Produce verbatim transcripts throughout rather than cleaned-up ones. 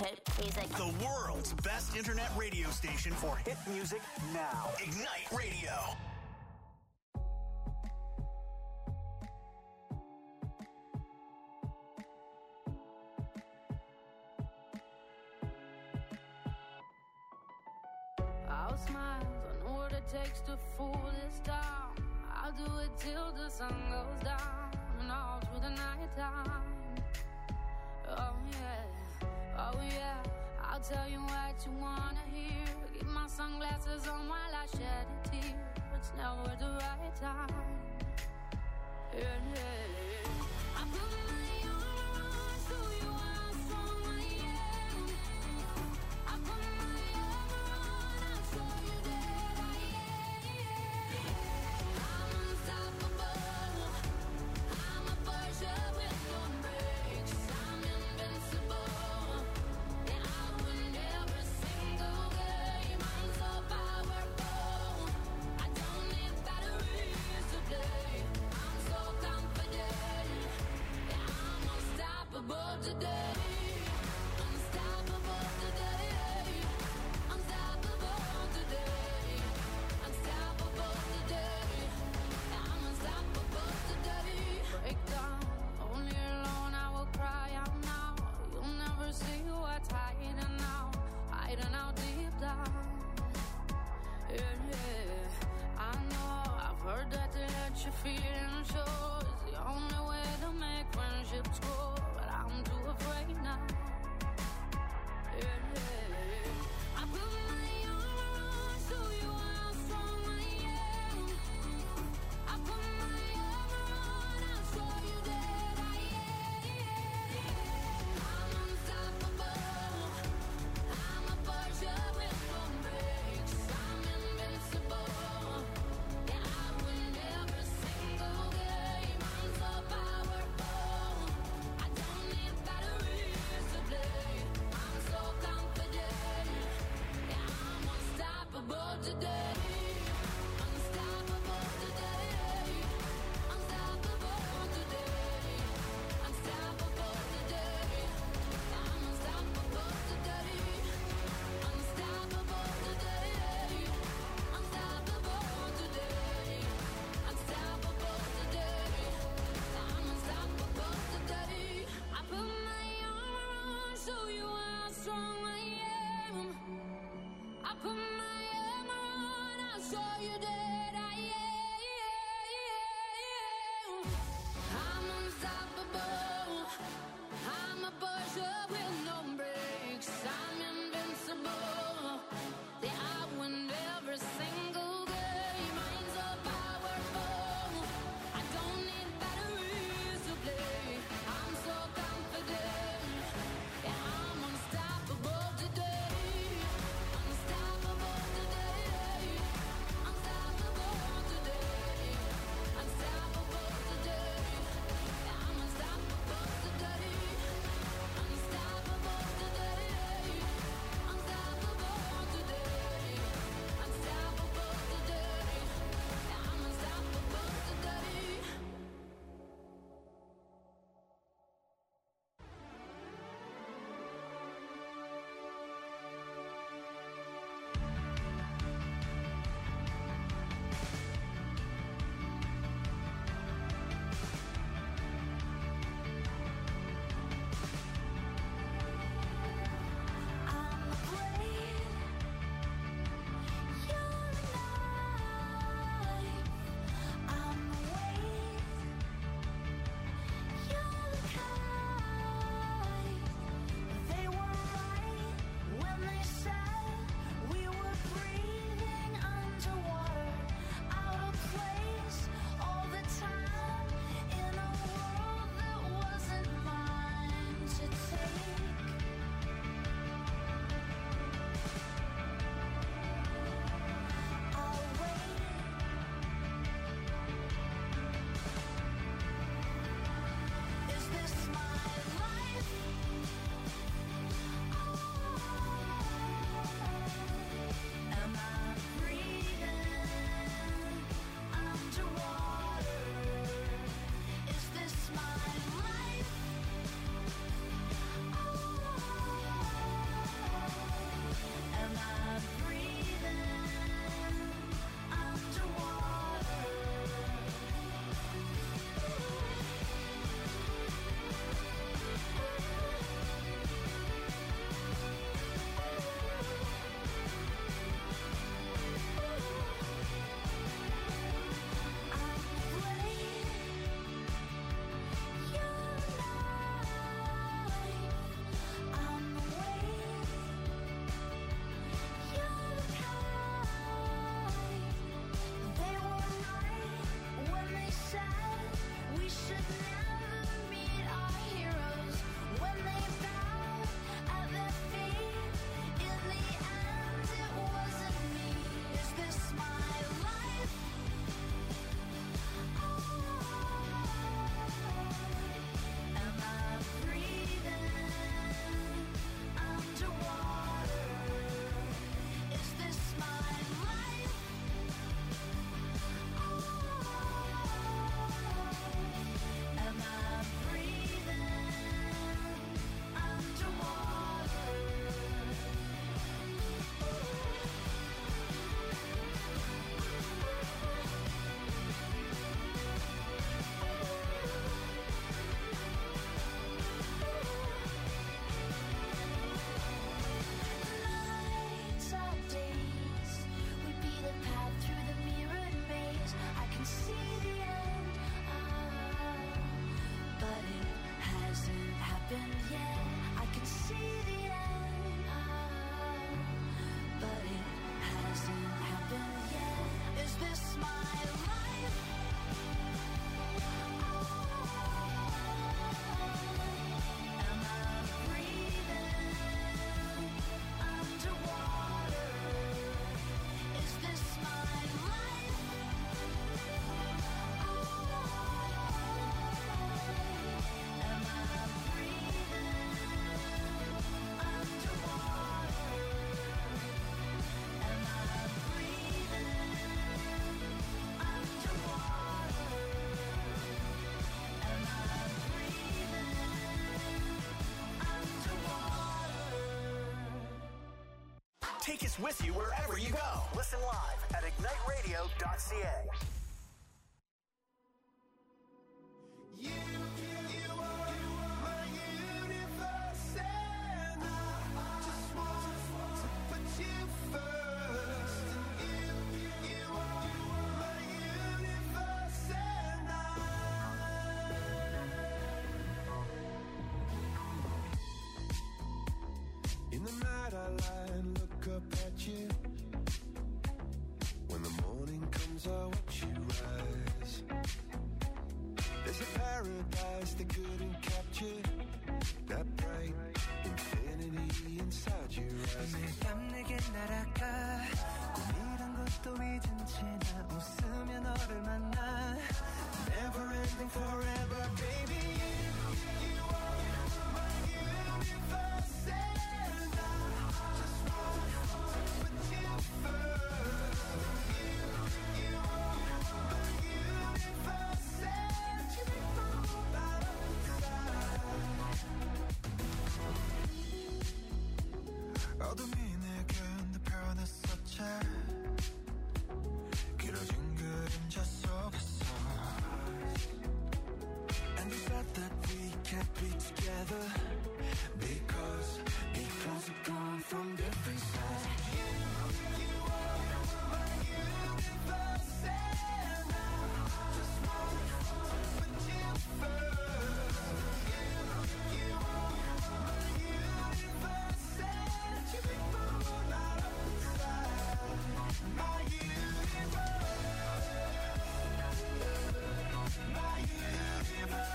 hit music. The world's best internet radio station for hit music now. Ignite Radio. I'll smile, I know what it takes to fool this town. I'll do it till the sun goes down and all through the night time. Oh yeah, oh yeah, I'll tell you what you wanna hear. Keep my sunglasses on while I shed a tear. It's never the right time. Yeah, yeah, yeah. I put my arms through you, I saw my end. I put my arm around, I saw you there, I am. I'm unstoppable, I'm a Porsche with no brakes. I'm invincible, and I win every single game. I'm so powerful, I don't need batteries to play. I'm so confident, yeah, I'm unstoppable today. Unstoppable. take us with you wherever you go. Listen live at ignite radio dot c a. You, you are my universe, and I just want to put you first. You, you are my universe, and I. In the night I lie and look up at you. When the morning comes I watch you rise. There's a paradise they couldn't capture. That bright infinity inside your eyes. 매일 밤 내게 날아가. 꿈이란 것도 잊은 채 나 웃으며 너를 만나. Never ending forever, baby. You, you are my universe, and I just want to put you first. You, you are my universe, and you make my whole life inside. 어둠이 내게 내 변했었지. 길어진 그림자 속에서. And you said that we can't be together because because we come from different sides. You, you are my universe, and I just want to put you first. You, you are my universe, and you make my whole life inside. My universe, my universe,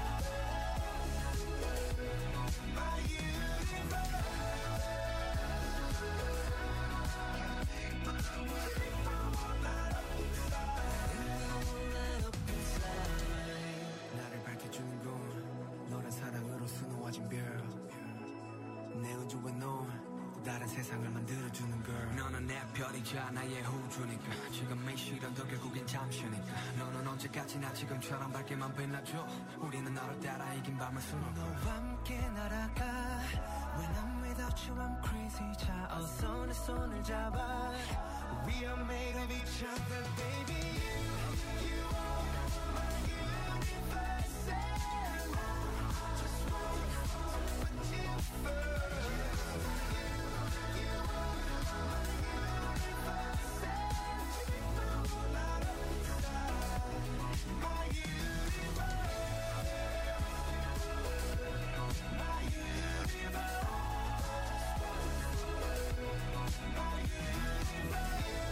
my universe. 나를 밝혀주는 건 너란 사랑으로 수놓아진 별. 내 우주와 너 다른 세상을 만들어주는 걸. 너는 내 별이자 나의 우주니까. 지금의 시련도 결국엔 잠시니까. 너는 언제까지나 지금처럼 밝게만 빛나줘. 우리는 너를 따라 이긴 밤을 수놓아. 너와 함께 날아가. When I'm without you I'm crazy. 자 어서 내 손을 잡아. We are made of each other, baby. You, you are my universe, and I just want to put you first. You, you are my universe, and you make my whole life inside. My universe, my universe, my universe.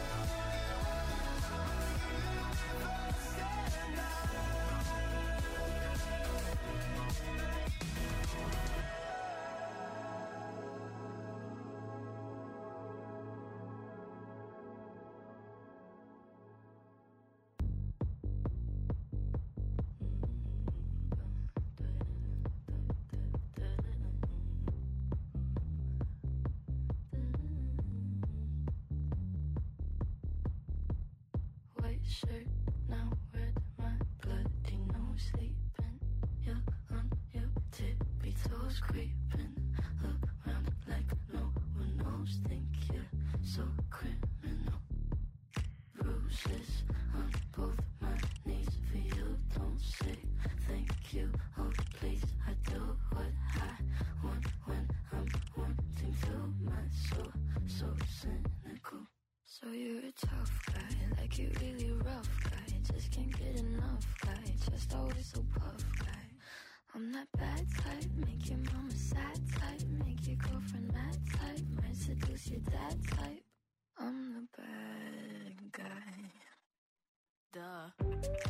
White shirt, now red, my bloody nose sleeping. You're on your tippy toes, creeping around like no one knows. Think you're so criminal. Bruises on both my knees for you. Don't say thank you. Oh please, I do what I want when I'm wanting to. My soul so cynical. So you're a tough guy, like you really rough guy. Just can't get enough guy, just always so puff guy. I'm that bad type, make your mama sad type. Make your girlfriend mad type, might seduce your dad type. I'm the bad guy. Duh.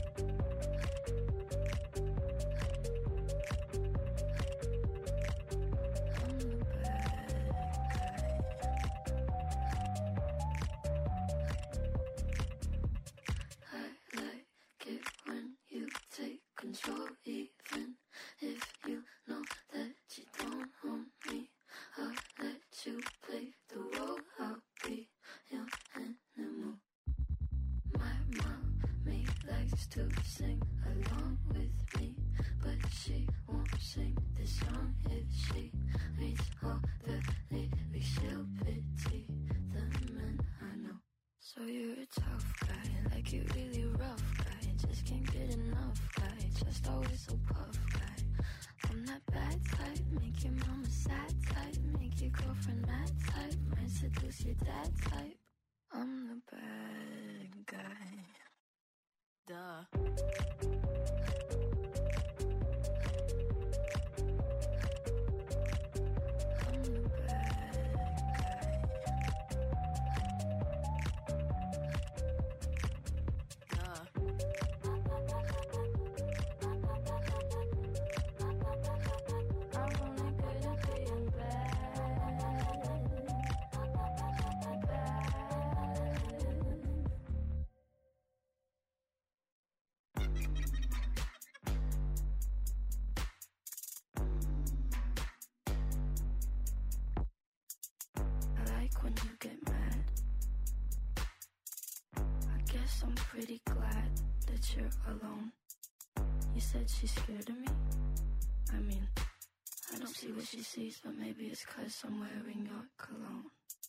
I'm the bad guy. I like it when you take control, even if you know that you don't own me. I'll let you play the role, I'll be your animal. My mommy likes to sing along with me, but she won't sing this song if she reads all the lyrics. She'll pity make it really rough, guy. Just can't get enough, guy. Just always so puff, guy. I'm that bad type, make your mama sad type, make your girlfriend mad type, might seduce your dad type. I'm the bad guy. Duh. I'm pretty glad that you're alone. You said she's scared of me? I mean, I don't see what she sees, but maybe it's 'cause I'm wearing your cologne.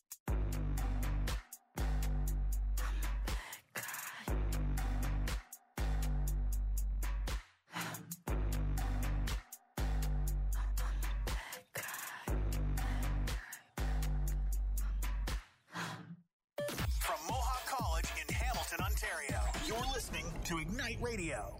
To Ignite Radio.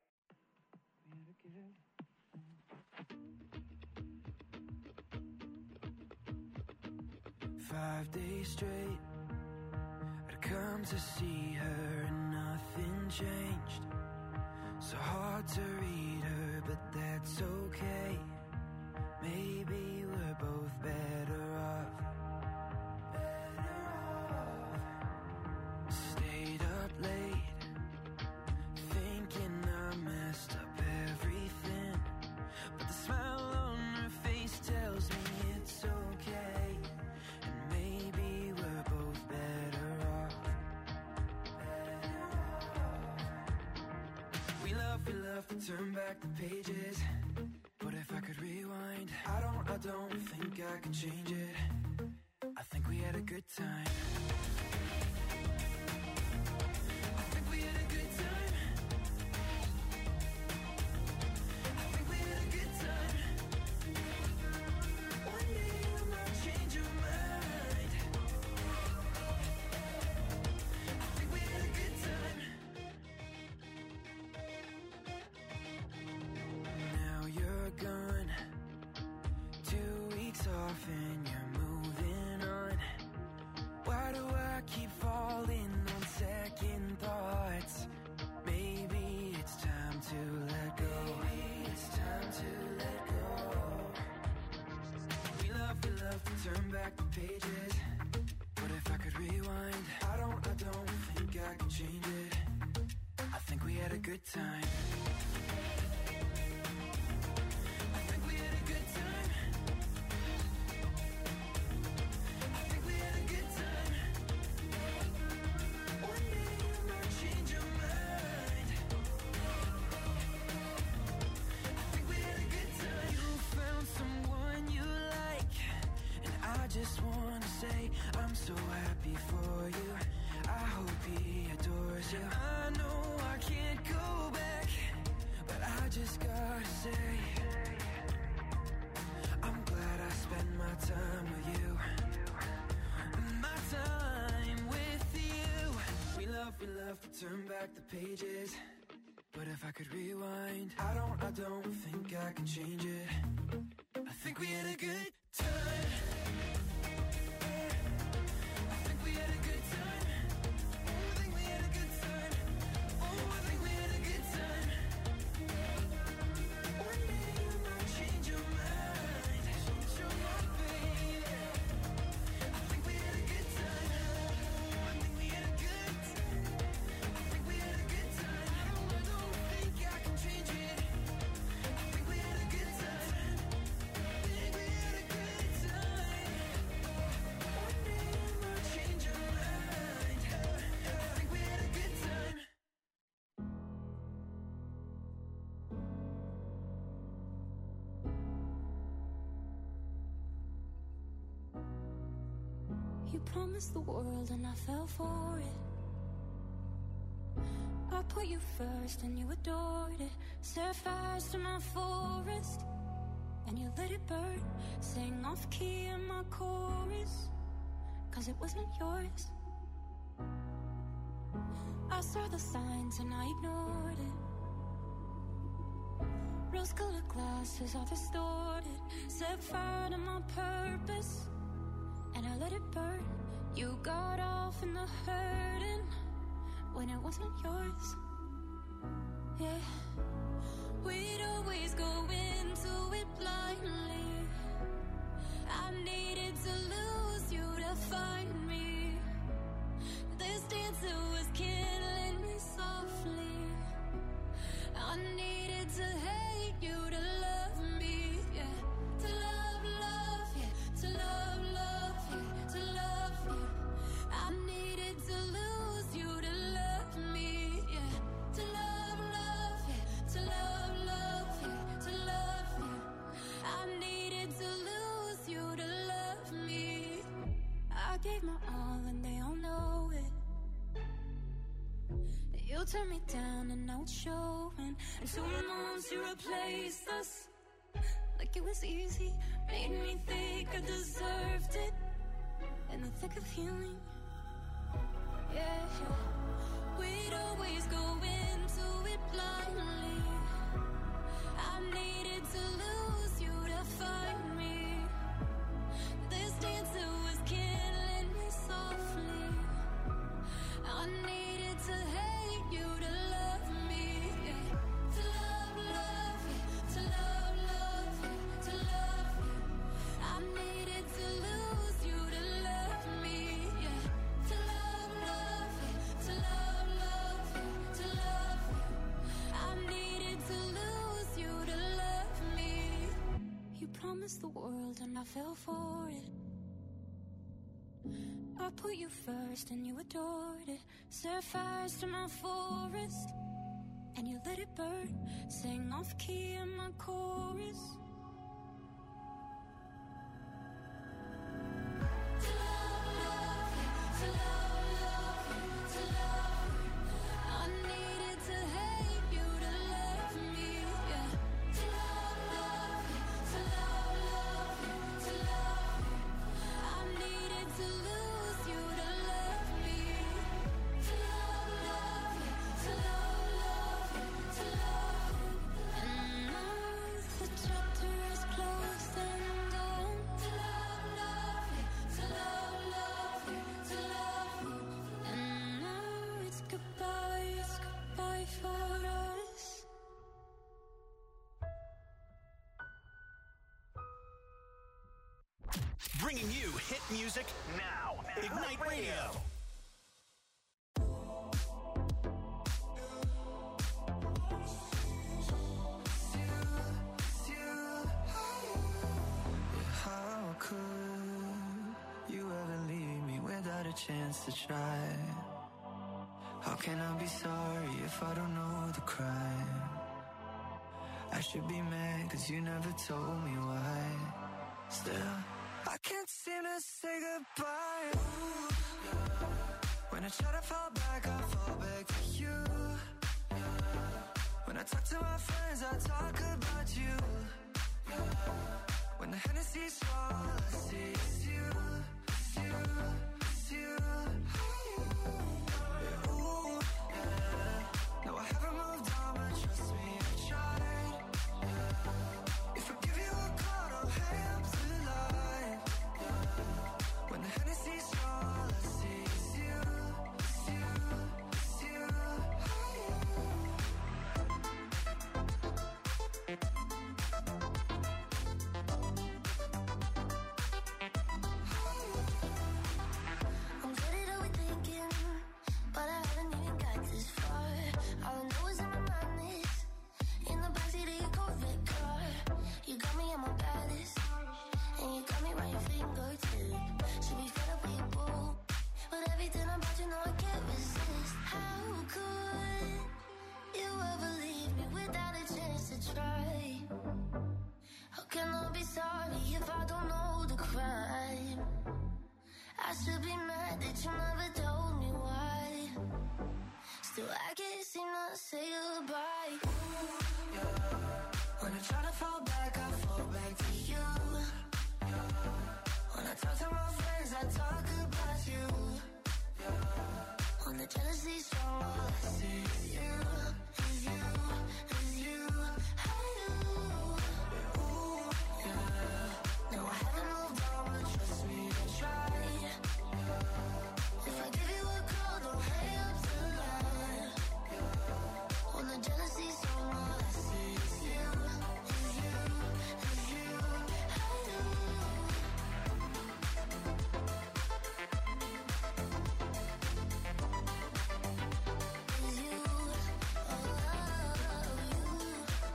Five days straight, I'd come to see her and nothing changed. So hard to read her, but that's okay. Maybe we're both better off. Better off. Stayed up late, thinking I messed up everything, but the smile on her face tells me it's okay, and maybe we're both better off. Better off. We love, we love to turn back the pages, but if I could rewind, I don't, I don't think I can change it. I think we had a good time. And you're moving on. Why do I keep falling on second thoughts? Maybe it's time to let go. Maybe it's time to let go. We love, we love to turn back the pages, but if I could rewind, I don't, I don't think I can change it. I think we had a good time. Just wanna say I'm so happy for you. I hope he adores you. I know I can't go back, but I just gotta say I'm glad I spent my time with you. My time with you. We love, we love to turn back the pages, but if I could rewind, I don't, I don't think I can change it. I think we had a good time. You promised the world and I fell for it. I put you first and you adored it. Set fires to my forest and you let it burn. Sang off key in my chorus, cause it wasn't yours. I saw the signs and I ignored it. Rose-colored glasses are distorted. Set fire to my purpose and I let it burn. You got off in the hurting when it wasn't yours. Yeah, we'd always go into it blindly. I needed to lose you to find me. This dancer was killing me softly. I needed to hate you to love me, yeah. To love, love, yeah. To love, love, yeah. To love you. I needed to lose you to love me, yeah. To love, love, yeah. To love, love, yeah. To love you. I needed to lose you to love me. I gave my all and they all know it. You turned me down and now it's showing. And two months you replaced us like it was easy. Made me think I deserved it in the thick of healing. Yeah, we'd always go into it blindly. I needed to lose you to find me. This dancer was killing me softly. I needed to hate you to love me, yeah. To love, love, yeah. To love, love, yeah. To love you. I needed to lose you to love me, yeah. To love, love, yeah. To love, love, yeah. To love you. I needed to lose you to love me. You promised the world and I fell for it. I put you first and you adored it. Set fires to my forest and you let it burn. Sang off key in my chorus. To love, love, yeah. To love, love, yeah. To love you. I needed to hate you to love me, yeah. To love, love, yeah. To love, love, yeah. To love you. I needed to lose you to love me. To love, love, yeah. To love, love, yeah. To love you. And now the chapter is closed and done. To love, love, yeah. To love, love, yeah. To love you. And now it's goodbye, it's goodbye for us. Bringing you hit music now. Ignite Radio. How could you ever leave me without a chance to try? How can I be sorry if I don't know the crime? I should be mad cause you never told me why. Still, I can't seem to say goodbye. Ooh, yeah. When I try to fall back, I fall back to you. Yeah. When I talk to my friends, I talk about you. Yeah. When the Hennessy's all I see is you, it's you, it's you. Yeah, ooh, yeah. No, I haven't moved on, but trust me, I tried. Yeah. If I give you a call, don't hang up the line. Yeah. When the Hennessy's all I see is you, it's you, it's you. I'm good at overthinking, but I haven't even got this far. All I know is in my mind is in the backseat of your Corvette car. You got me at my baddest, and you got me right your fingertip. Should be fed up with you, boo, but everything about you know I can't resist. How could you ever leave me without a chance to try? How can I be sorry if I don't know the crime? I should be mad that you never told me why. Still I can't seem to say goodbye. Ooh, yeah. When I try to fall back, I fall back to you. Yeah. When I talk to my friends, I talk about you. Yeah. When the jealousy's strong, all I see is you, is you, is you. I do. Ooh, yeah. No, I haven't moved on, but trust me, I tried. Yeah. If I give you a call, don't hang up the line. Yeah. When the jealousy's strong, all I see is you, is you, is you. I do. Is you, oh, you.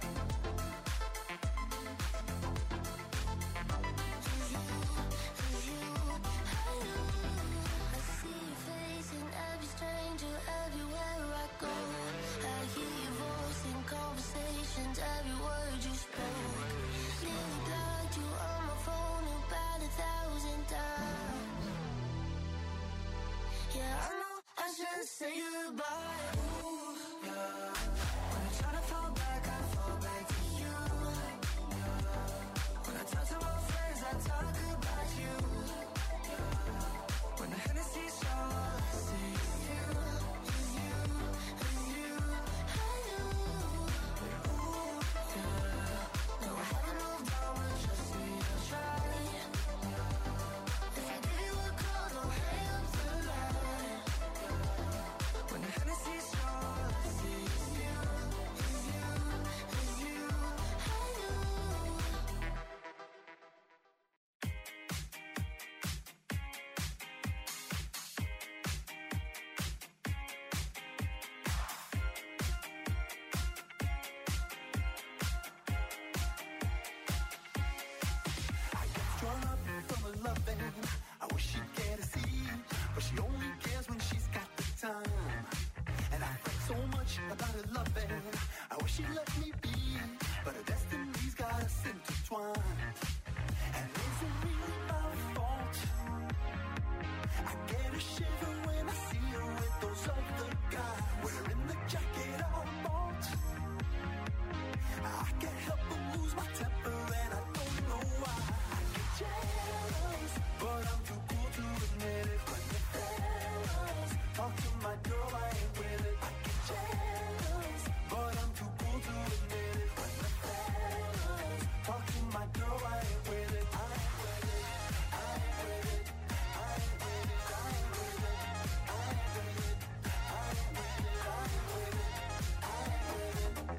Is you, is you. I do. I see your face in every stranger everywhere I go. I hear your voice in conversations, every word you spoke. Nearly blocked you on my phone about a thousand times. Yeah, I know I should say goodbye. Ooh, yeah. When I try to fall back, I fall back to you. Yeah. When I talk to my friends, I talk about you. Yeah. When the Hennessy's strong, all I see is you, is you, is you. I do. Ooh, yeah. No, I haven't moved on, but trust me, I'll try. If I give you a call, don't hang up the line. When the Hennessy's strong, all I see is you, is you, is you. I do. Drawn up from a loving, I wish she'd care to see, but she only cares when she's got the time. And I fret so much about her loving, I wish she'd let me be, but her destiny's got us intertwined. And is it really my fault? I get a shiver when I see her with those other guys, wearing the jacket I bought. I can't help but lose my temper and I don't know why. I get jealous, but I'm too cool to admit it. When the fellas talk to my girl, I ain't with it. I get jealous, but I'm too cool to admit it. When the fellas talk to my girl, I ain't with it. I ain't with it. I ain't with it. I ain't with it. I ain't with it. I ain't with it. I ain't with it. I ain't with it. I ain't with it. I ain't with it. I ain't with it. I ain't with it.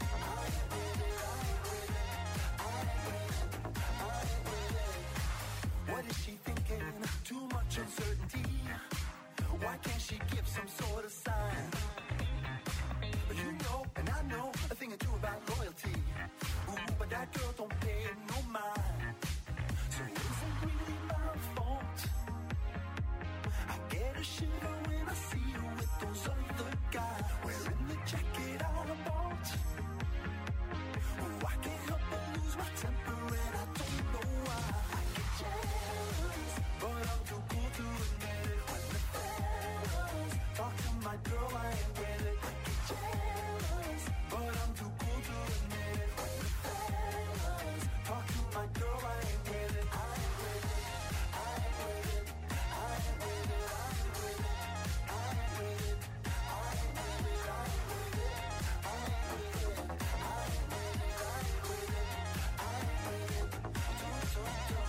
I ain't with it. What is she thinking? Too much uncertainty. Why can't she give some sort of sign? You know, and I know a thing or two about loyalty. Ooh, but that girl don't pay no mind. So it isn't really my fault. I get a shiver when I see you with those other guys, wearing the jacket I bought. Oh, I can't help but lose my temper and I don't know why. I get jealous, but I'm too cool to admit it. When the fellas talk to my girl, I ain't with it. I get jealous, but I'm too cool to admit it. When the fellas talk to my girl, I ain't with it. I ain't with it. I ain't with it. I ain't with it. I ain't with it. I ain't with it. I ain't with it. I ain't with it. I ain't with it. I ain't with it. I ain't with it. I ain't with it. Don't, don't, don't.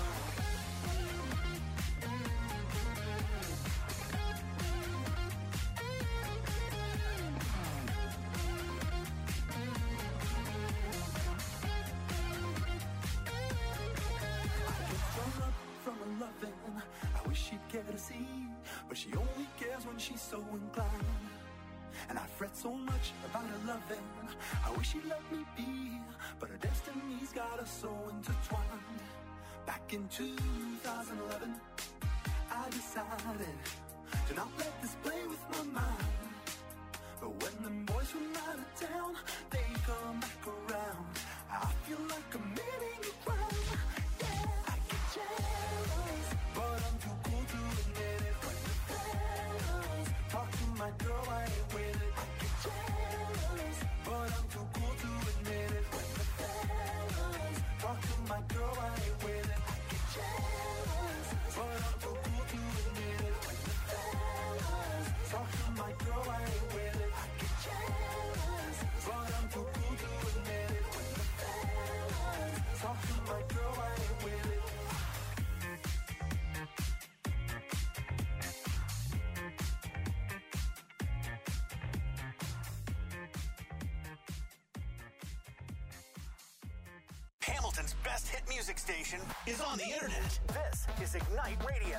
Drawn up from a loving, I wish she'd care to see, but she only cares when she's so inclined. And I fret so much about her loving, I wish she'd let me be, but her destiny's got us so intertwined. Back in two thousand eleven, I decided to not let this play with my mind. But when the boys from out of town, they come back around, I feel like committing a crime. Yeah, I get jealous, but I'm too cool to admit it. When the fellas talk to my girl, I ain't with it. I Hamilton's best hit music station is on the internet. This is Ignite Radio.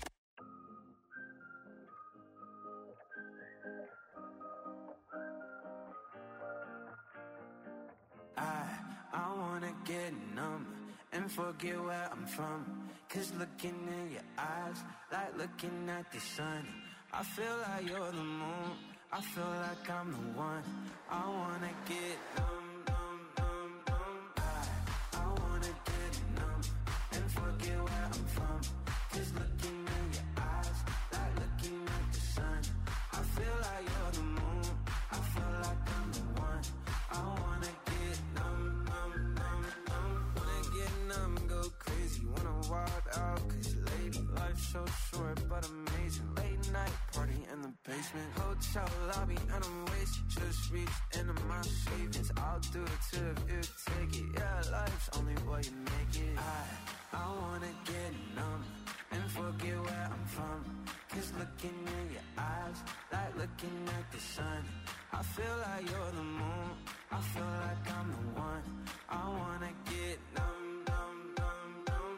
I, I wanna get numb and forget where I'm from. Cause looking in your eyes, like looking at the sun. I feel like you're the moon, I feel like I'm the one. I wanna get numb, numb, numb, numb. I, I wanna get numb and forget where I'm from. Cause looking in your eyes, like looking at the sun. I feel like you're the moon, I feel like I'm the one. I wanna get numb, numb, numb, numb. Wanna get numb, go crazy, wanna wild out. Cause lady, life's so short but amazing. Late night party in the basement, hotel lobby and I'm wasted. Just reached into my savings, I'll do it too if you take it. Yeah, life's only what you make it. I, I wanna get numb and forget where I'm from. Cause looking in your eyes, like looking at the sun. I feel like you're the moon, I feel like I'm the one. I wanna get numb, numb, numb, numb.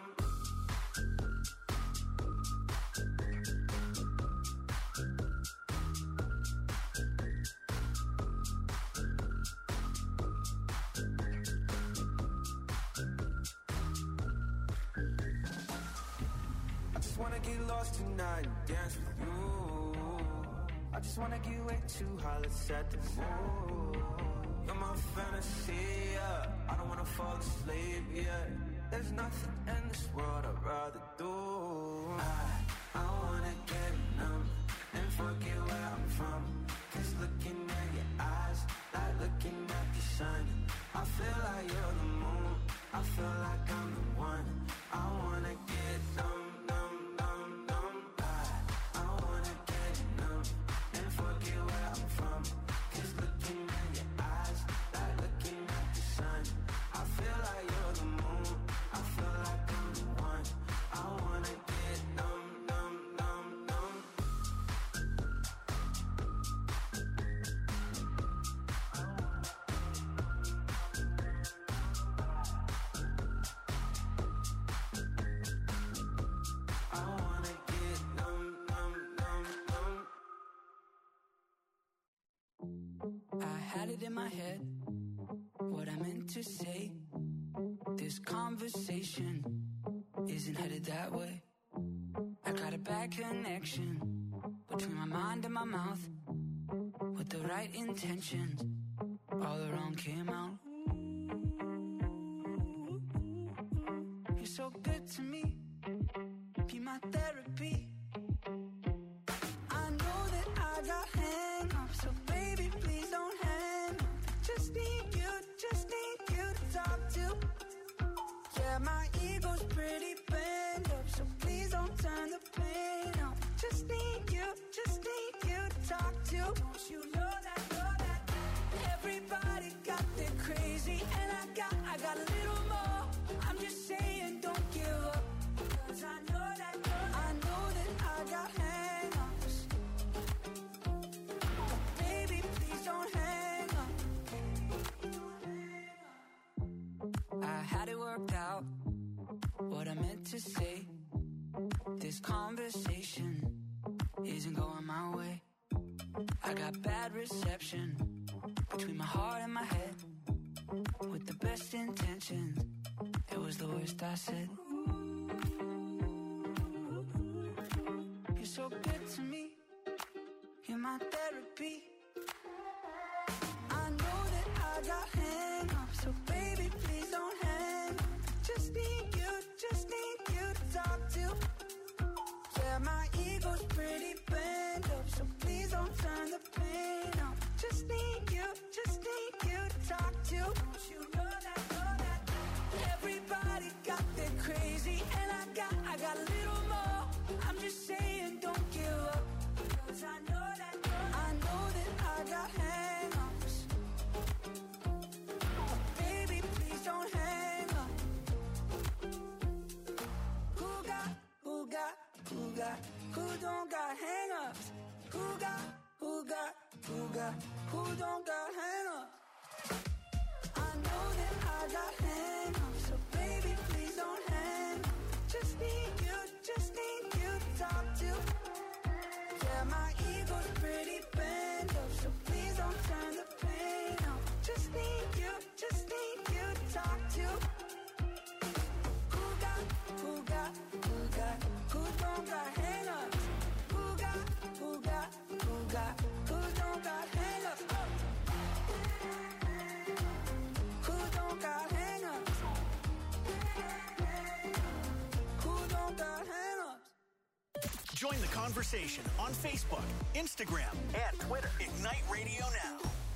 I just wanna get lost tonight and dance with you. I just wanna get way too high, let's set the mood. You're my fantasy, yeah. I don't wanna fall asleep, yeah. There's nothing in this world I'd rather do. I, I wanna get numb and forget where I'm from. Cause looking at your eyes, like looking at the sun. I feel like you're the moon, I feel like I'm the one. I wanna get numb, numb, numb, numb. I, I wanna get numb and forget where I'm from. Cause looking at your eyes, like looking at the sun. I feel like you're the moon, I feel like I'm the one. I wanna get numb, numb, numb, numb. I wanna get numb, numb, numb, numb. I had it in my head, what I meant to say. This conversation isn't headed that way. I got a bad connection between my mind and my mouth. With the right intentions, all the wrong came out. You're so good to me, be my therapy. I know that I got hang-ups, so baby, please don't hang up. Just need you, just need you to talk to. Yeah, my ego's pretty bent up, so please don't turn the pain up. Just need you, just need you to talk to. Don't you know that, know that everybody got their crazy, and I got, I got a little more. I'm just saying, don't give up, 'cause I know that, I know that I got hang-ups. But baby, please don't hang up. I had it worked out, what I meant to say. This conversation isn't going my way. I got bad reception between my heart and my head. With the best intentions, it was the worst I said. You're so good to me, you're my therapy. I know that I got hang-ups, so baby, please don't hang up. Just need you, just need you to talk to. Yeah, my ego's pretty bent up, so please don't turn the pain up. Just need you, just need you to talk to. Don't you know that, know that everybody got their crazy, and I got, I got a little more. I'm just saying, don't give up, 'cause I know that, I know that I got hang-ups. But baby, please don't hang up. Who got, who got, who got, who don't got hang-ups? Who got, who got, who got, who don't got hang-ups? I know that I got hang-ups, talk to. Yeah, my ego's pretty bent up, so please don't turn the pain up. Just need you, just need you to talk to. Who got, who got, who got, who don't got hang-ups? Who got, who got, who got, who don't got hang-ups? Oh. Who don't got hang-ups? Who don't got hang-ups? Join the conversation on Facebook, Instagram, and Twitter. Ignite Radio Now.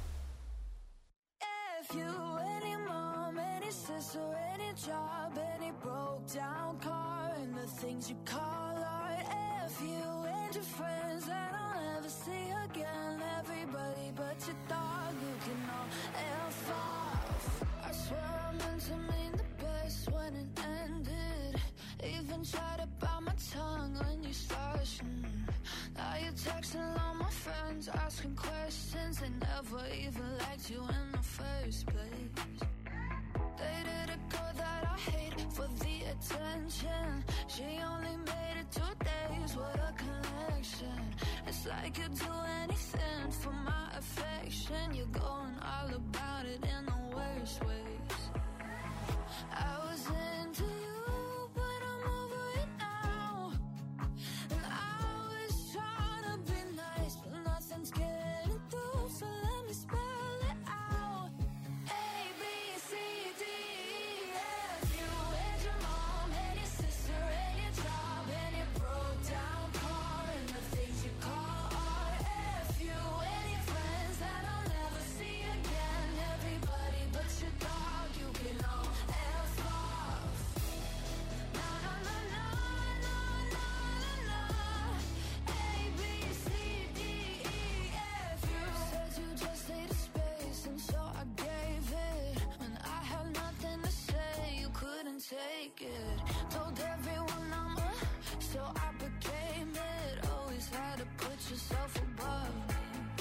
If you, any mom, any sister, any job, any broke down car, and the things you call art. If you and your friends that I'll never see again, everybody but your dog, you can all F off. I swear I meant to mean the best when it ended. Even tried to bite my tongue when you started. Mm. Now you're texting all my friends, asking questions. They never even liked you in the first place. Dated a girl that I hate for the attention. She only made it two days, what a connection. It's like you'd do anything for my affection. You're going all about it in the worst ways. I was into you, but I'm over it now. And I was trying to be nice, but nothing's getting through, so let me spell it out. A, B, C, D, E, F. You and your mom and your sister and your job and your broke down car and the things you call art. F you and your friends that I'll never see again. Everybody but your dog, you can all F off. Na na na na na na na. A, B, C, D, E, F. You said you just needed space, and so I gave it. When I had nothing to say, you couldn't take it. Told everyone I'm a, so I became it. Always had to put yourself above me.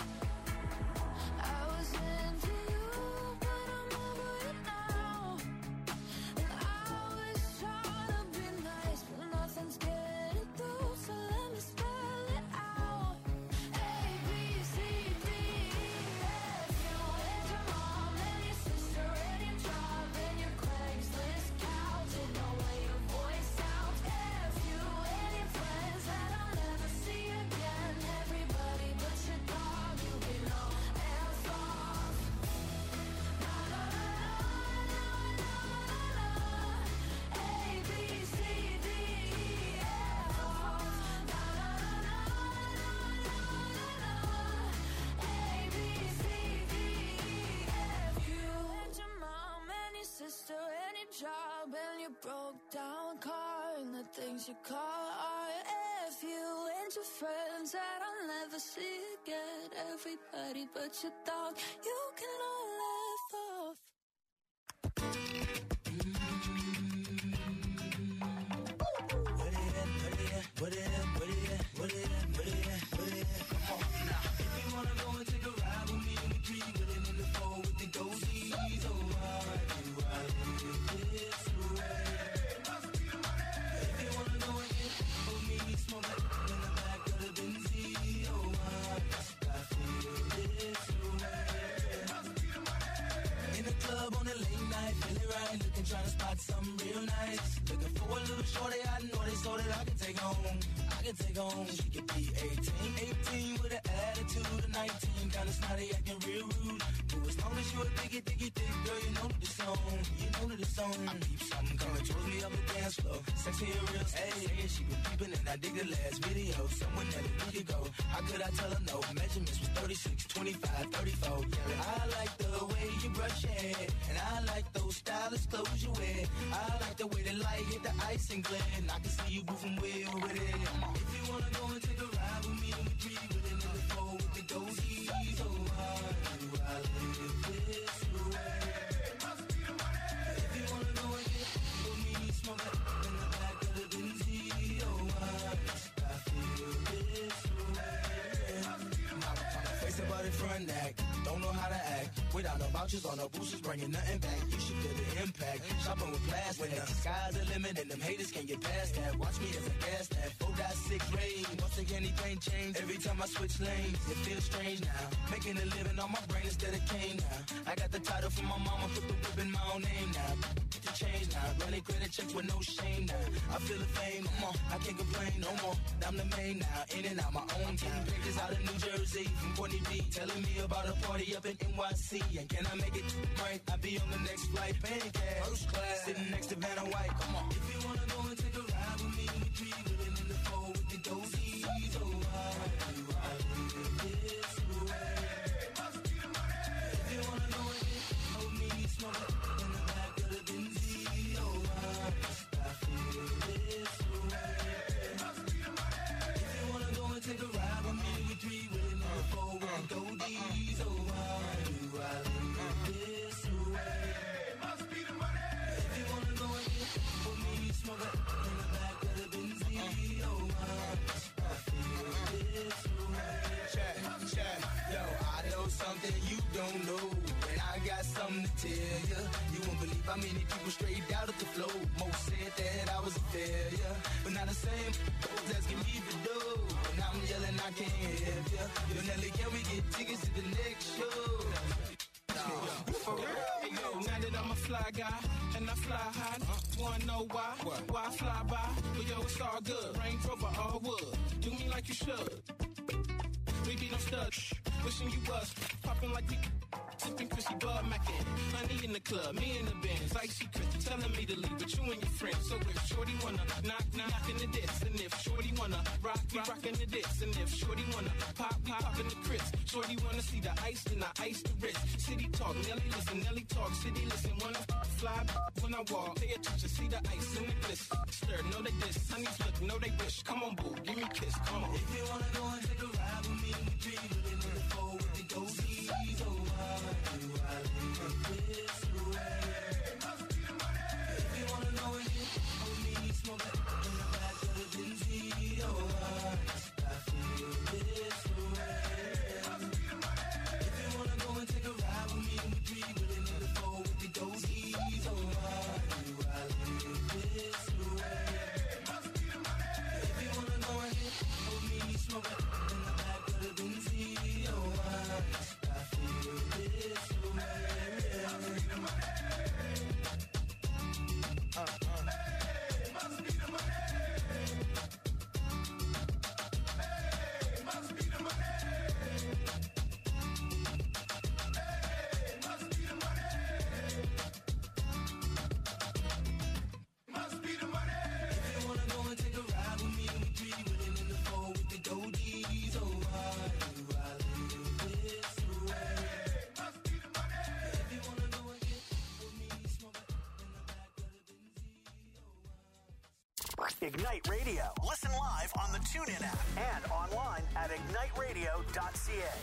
I was into you, but I'm over it now. And I was trying to be nice, but nothing's getting through, so let me spell it out. A, B, C, D, E, F. You and your mom and your sister and your job and your Craigslist couch and the way your voice sounds. F you and your friends that I'll never see again. Everybody but your dog, you can all F off. Na na na na na na na. A, B, C, D, E, F off. Na na na na na na na. A, B, C, D, E, F. You and your mom and your sister and your job and your broke down car and the things you call art. F you and your friends that I'll never see again. Everybody but your dog, you can all laugh off. Trying to spot something real nice. Looking for a little shorty I know they so that I can take home. I can take home. She could be eighteen, eighteen with an attitude of nineteen. Kinda snotty, acting real rude. But as long as you a diggy, diggy, dick, girl, you know that the song. You know that the song. I peep something coming towards me up the dance floor. Sexy and real, hey, she been peeping and I dig the last video. Someone that a week ago. How could I tell her no? Measurements was thirty-six, twenty-five, thirty-four. Yeah, I like the way you brush your hair, and I like those stylish clothes you wear. I like the way the light hit the ice and glare, and I can see you moving way over there. If you wanna go and take a ride with me, we three with another four with the goatees. Oh, how do I live this way? If you wanna go and get with me, smoke it in the back of the Benzie. Oh, how must I feel this way? My face about the front neck. don't know how to act. Without no vouchers on no boosters, bringing nothing back. You should feel the impact. Shopping with plastic. When the sky's the limit and them haters can't get past that. Watch me as a gas that four point six range. Don't think anything changed. Every time I switch lanes, it feels strange now. Making a living on my brain instead of cane now. I got the title from my mama, put the whip in my own name now. Get the change now. Running credit checks with no shame now. I feel the fame, no more. I can't complain no more. I'm the main now. In and out my own town. Pictures out of New Jersey from Courtney B. Telling me about a party up in N Y C. And can I make it right? I'll be on the next flight. Paying cash. First class. Sitting next to Vanna White. Come on. If you wanna go and take a ride with me, we three living in the four with the dozies. Oh, why do I live this way? If you wanna go and get hold me, smoke it in the back of the Benzie. Oh, why must I feel this way? If you wanna go and take a ride with me, we three living in the four with the dozies. Oh, why do I live this way? Must be the money. If you wanna go and get hold me, smoke it in the back of the Benzie. Oh, why must I feel this way? Check, check, yo, I know something you don't know, and I got something to tell you. You won't believe how many people straight out of the flow. Most said that I was a failure, but not the same. Those asking me to do, and I'm yelling I can't help ya. Yo, Nelly, can we get tickets to the next show? For real? Hey, yo, now that I'm a fly guy and I fly high, wanna know why? Why I fly by? But yo, it's all good. Range Rover, all wood. Do me like you should. We be no studs. Wishing you was popping like we sipping Chrissy Bud Mackin. Honey in the club, me in the Benz, icy Chris telling me to leave, but you and your friends. So if Shorty wanna knock, knock in the diss, and if Shorty wanna rock, we rockin' the diss, and if Shorty wanna pop, we poppin' the Chris. Shorty wanna see the ice, then I ice the wrist. City talk, Nelly listen, Nelly talk, city listen. Wanna fly when I walk, pay attention, see the ice in the bliss. Stir, know they diss, honeys look, know they wish. Come on, boo, give me a kiss, come on. If you wanna go and take a ride with me, we three living in the four with the dozies. Oh, why do I live this way? If you wanna know and get hold me, smoke it in the back of the Benzie. Oh, why must I feel this way? If you wanna go and take a ride with me, we three living in the four with the dozies. Oh, why do I live this way? If you wanna go and get hold me, smoke it in the back of the Benzie. Oh, why must I feel this way? Uh, uh. Hey, must be the money. Hey, must be the money. Hey, must be the money. Must be the money. If you wanna go and take a ride with me, we three living in the four with the dozies. Oh, why do I live this way? Must be the money. If you wanna go and get with me, smoke it in the back of the Benzie. Ignite Radio. Listen live on the TuneIn app and online at ignite radio dot c a.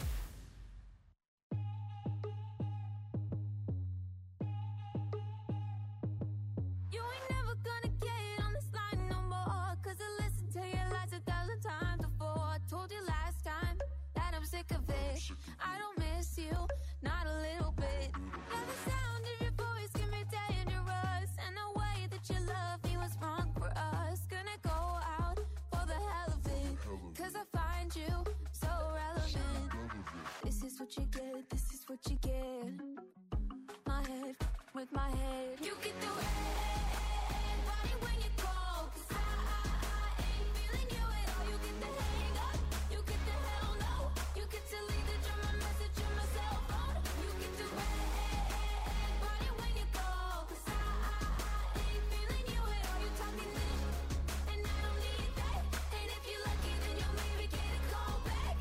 You ain't never gonna get on this line no more. Cause I listened to your lies a thousand times before. I told you last time that I'm sick of it. I don't miss you, not a little bit. Now the sound of your voice can be dangerous. And the way that you love me was wrong for us. Gonna go out for the hell of it. Cause I find you so relevant. This is what you get, this is what you get. My head with my head. You get the red body when you call. Cause I, I, I ain't feeling you at all. You get the hang up, you get the hell no. You get to leave the drum, my message on my cell phone. You get the red body when you call. Cause I, I, I ain't feeling you at all. You talking this, and I don't need that. And if you're lucky, then you'll maybe get a call back.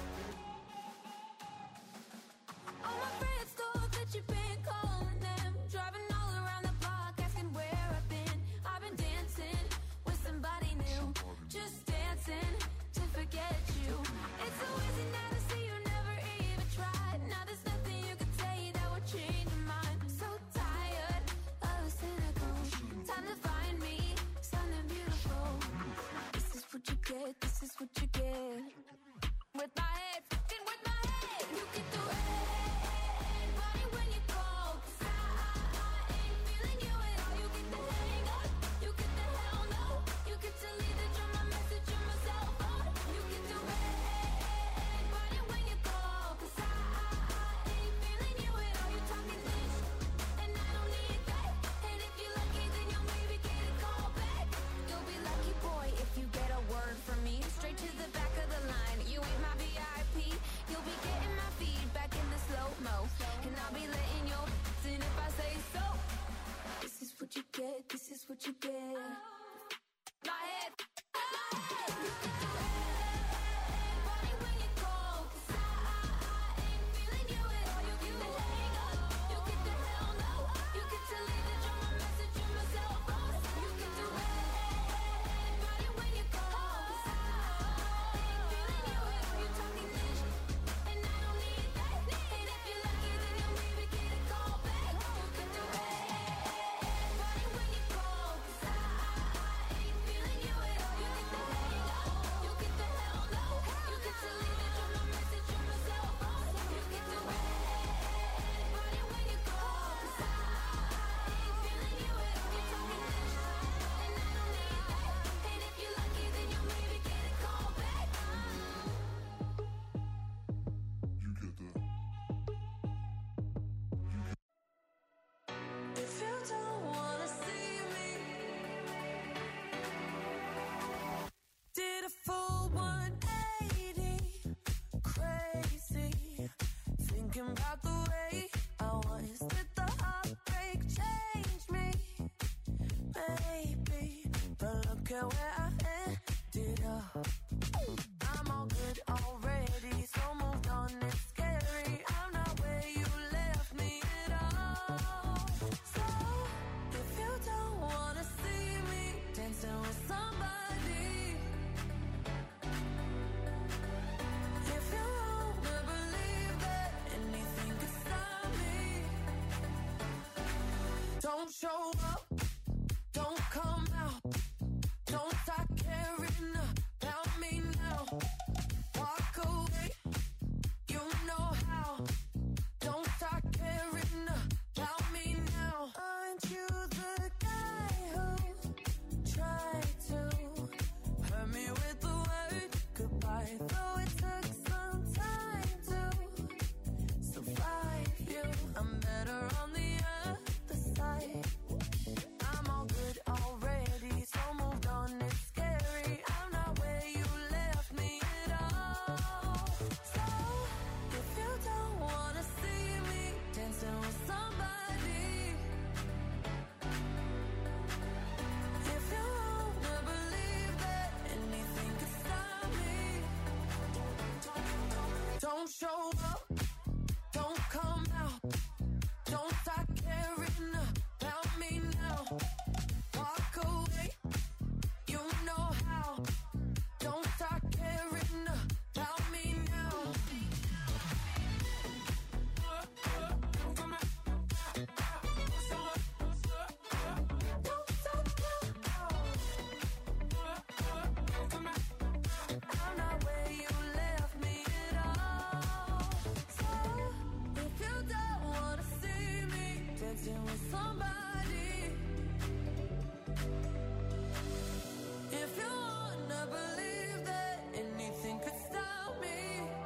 All my friends thought that you've been calling them, driving all around the block, asking where I've been. I've been dancing with somebody new, just dancing to forget you. It's so easy now to see you never even tried. Now there's nothing you can say that would change your mind. So tired of the cynical. Time to find me something beautiful. This is what you get, this is what you get. With my head, fucking with my head. You get the red forget where I ended up. I'm all good already, so moved on, it's scary. I'm not where you left me at all. So, if you don't wanna see me dancing with somebody, if you wanna believe that anything could stop me, don't show up, don't come out, don't start caring about me now. Walk away, you know how. Don't start caring about me now. Aren't you the guy who tried to hurt me with the word goodbye? Though it took some time to survive you, I'm better on the other side. I'm all good already, so moved on, it's scary. I'm not where you left me at all. So, if you don't wanna see me dancing with somebody, if you wanna believe that anything could stop me, don't show up, don't come out, don't start caring about me now. Walk away, you know how. Don't start caring about me now. Don't stop now. I'm not where you left me at all. So, if you don't wanna see me dancing with somebody, if you wanna believe that anything could stop me,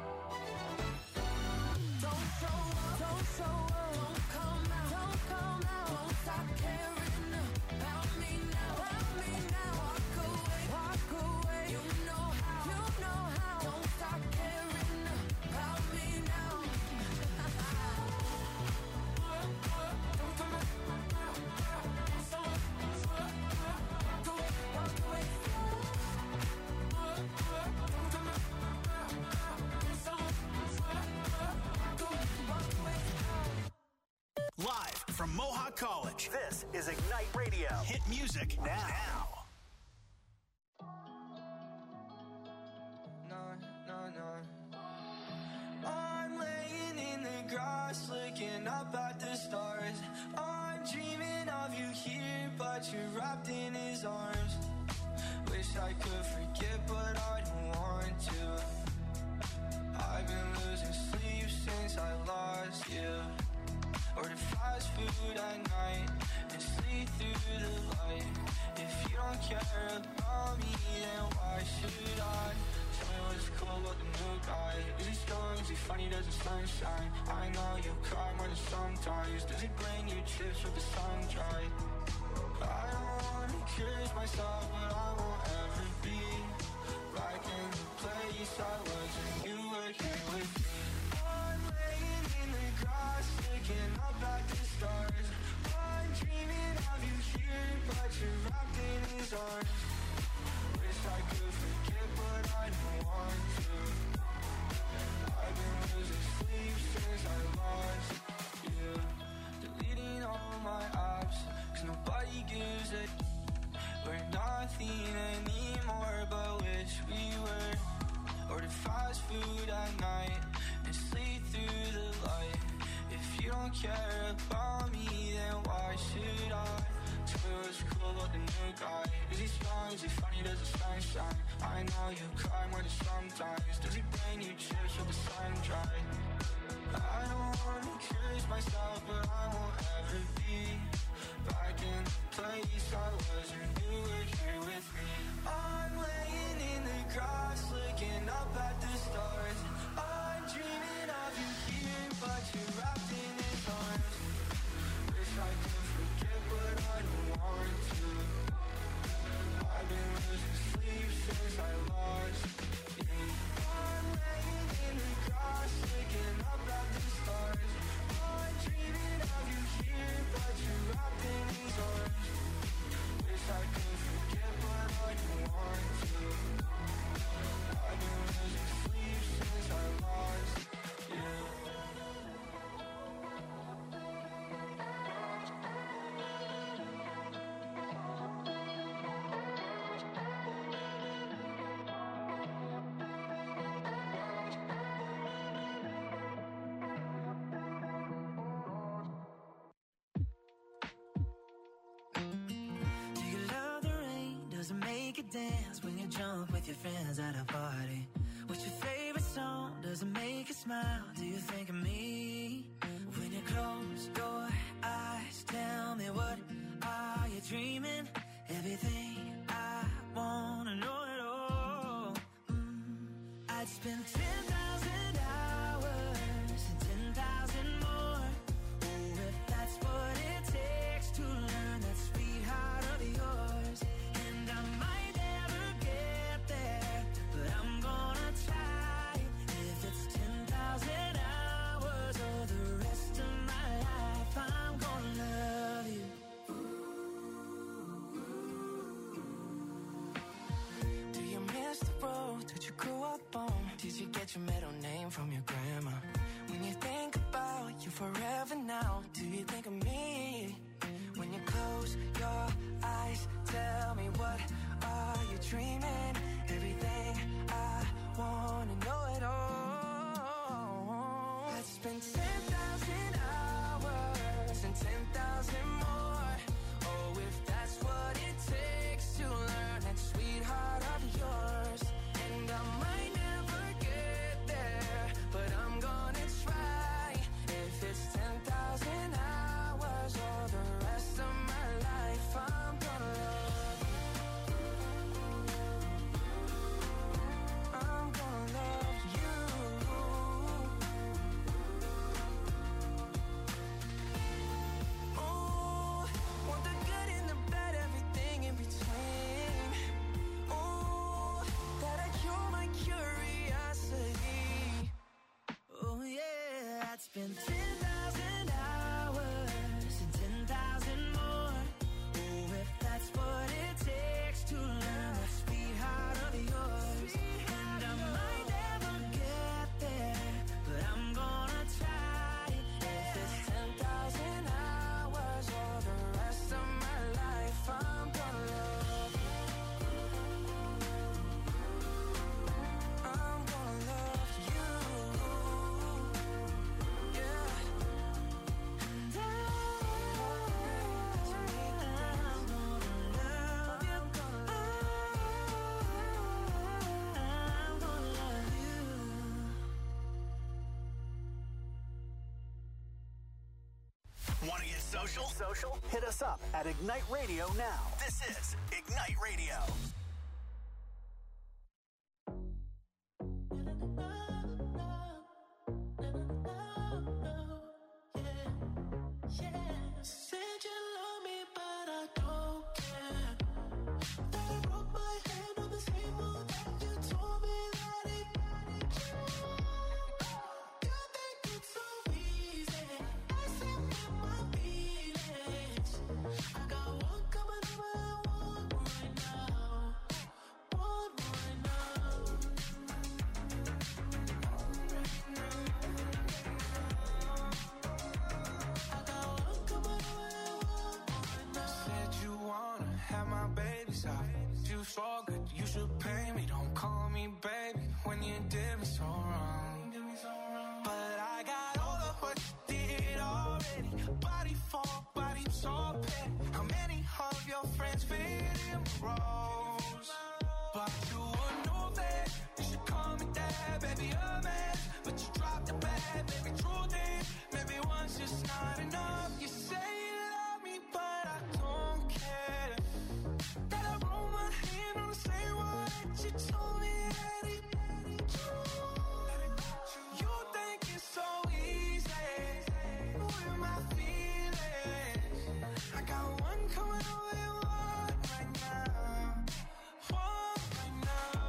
don't show up, don't show up, don't come out, don't come out, don't stop caring about me now, about me now. Walk away, walk away, you know how, you know how. Don't stop caring about me now. Walk away. Live from Mohawk College, this is Ignite Radio. Hit music now. No, no, no. I'm laying in the grass, looking up at the stars. I'm dreaming of you here, but you're wrapped in his arms. Wish I could forget, but I don't want to. I've been losing sleep since I lost you. Order fast food at night and sleep through the light. If you don't care about me, then why should I? Tell me what's cool about the new guy. Is he strong? Is he funny? Does the sunshine? I know you cry more than sometimes. Does he bring you chips with the sun dry? I don't wanna curse myself, but I won't ever be back in the place I was when you were here with me. I'm laying in the grass, looking up at the stars. I'm dreaming of you here, but you're wrapped in his arms. Wish I could forget, but I don't want to. I've been losing sleep since I lost you. Deleting all my apps, cause nobody gives a. We're nothing anymore, but wish we were. Order fast food at night and sleep through the light. If you don't care about me, then why should I? Tell me what's cool about the new guy. Is he strong? Is he funny? Does the sun shine? I know you cry more than sometimes. Does he bring you chips with the sun dry? I don't wanna curse myself, but I won't ever be back in the place I was when you were here with me. I'm laying in the grass, looking up at the stars. I'm dreaming of you here, but you're wrapped in his arms. Wish I could forget, but I don't want to. I've been losing sleep since I lost you. I'm laying in the grass, looking up at the stars. I'm dreaming of you here, but you're wrapped in his arms. Wish I could forget, but I don't dance when you jump with your friends at a party? What's your favorite song? Does it make you smile? Do you think of me? When you close your eyes, tell me what are you dreaming? Everything I wanna know it all. Mm. I'd spend ten thousand hours and ten thousand more. Oh, if that's what it takes to learn that sweetheart of yours. And I might never get there, but I'm gonna try. If it's ten thousand hours or the rest of my life, I'm gonna love you. Do you miss the road that you grew up on? Did you get your middle name from your grandma? When you think about you forever now, do you think of me? When you close your eyes, tell me what are you dreaming? Everything I wanna know it all. I'd spend ten thousand hours and ten thousand more. Oh, if that's what it takes to learn that sweetheart of yours. And I might never get there, but I'm gonna try. If it's ten thousand hours or the rest of my life, I'm gonna love you. I'm gonna love you. Oh, want the good and the bad, everything in between. Oh, that'll cure my curiosity. Oh yeah, I'd spend ten thousand hours and ten thousand more. Oh, if that's what it takes to learn that sweetheart of yours. And I might never get there, but I'm gonna try. If it's ten thousand hours or the rest of my life, I'm gonna love you. I'm gonna love you. Yeah. And I, I'm gonna love you. I'm gonna love you. Want to get social? Social? Hit us up at Ignite Radio now. This is Ignite Radio. Said you love me, but I don't care. That I broke my hand on the table, and you told me that it. You think it's so easy, accepting my feelings. I got one coming over and one right now, one right now. I got one coming over and one right now. Said you wanna have my babies off. You so good, you should pay me. Don't call me baby when you did me so wrong. But I got all of what you did already. Body for body, so petty. How many of your friends fit in the roles? But you would know that you should call me dad, baby, a man. But you dropped the bag, baby, truth is, maybe one's just not enough. You say you love me, but I don't care. That I roll my hand on the same one that you told me that it. You think it's so easy with my feelings. I got one coming over and one right now, one right now.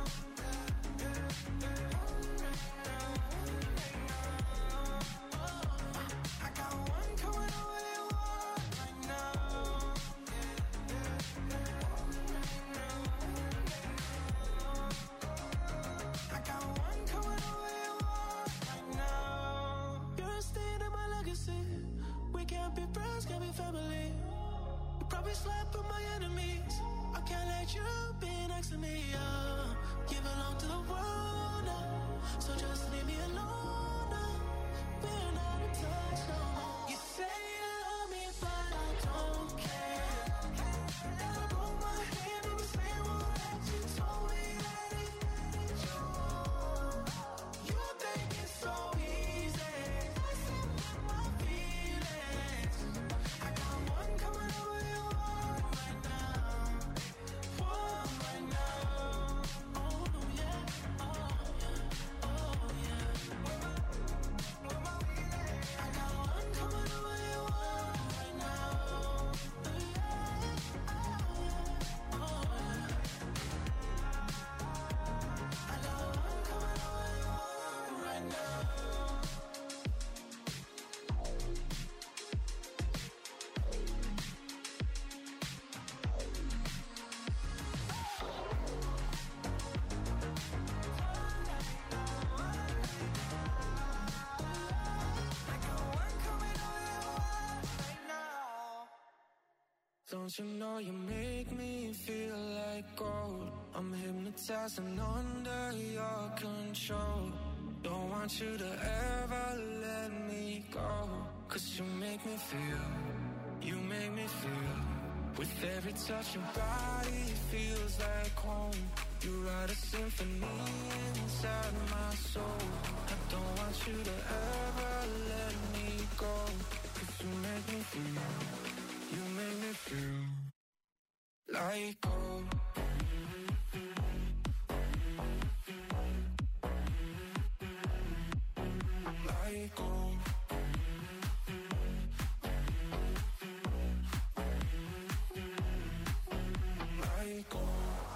I got one coming over and one right now. I got one coming over and one right now. You're a stain in my legacy. We can't be friends, can't be family. You probably slept with my enemies. I can't let you be next to me. Uh. You belong to the world now, so just leave me alone now. We're not in touch no more. You say you love me, but I don't care. And I broke my hand on the same one don't you know you make me feel like gold? I'm hypnotized and under your control. Don't want you to ever let me go. Cause you make me feel, you make me feel. With every touch your body feels like home. You write a symphony inside my soul. I don't want you to ever let me go. Cause you make me feel, you make me feel like gold. Like gold. Like gold.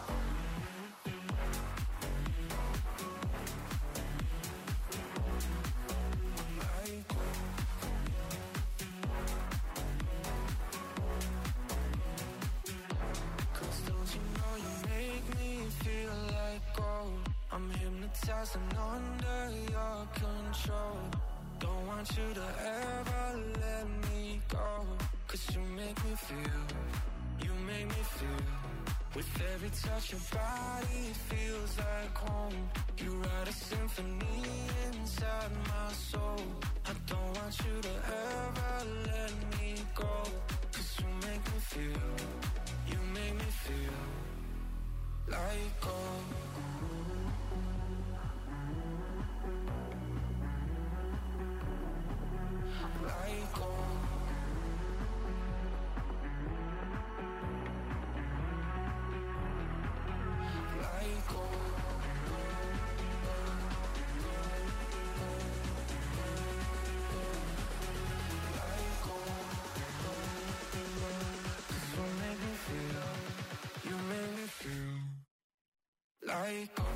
I'm hypnotized and under your control. Don't want you to ever let me go. Cause you make me feel, you make me feel. With every touch your body feels like home. You write a symphony inside my soul. I don't want you to ever let me go. Cause you make me feel, you make me feel like gold. Like gold. Like gold. Like gold. You make me feel, you make me feel like gold.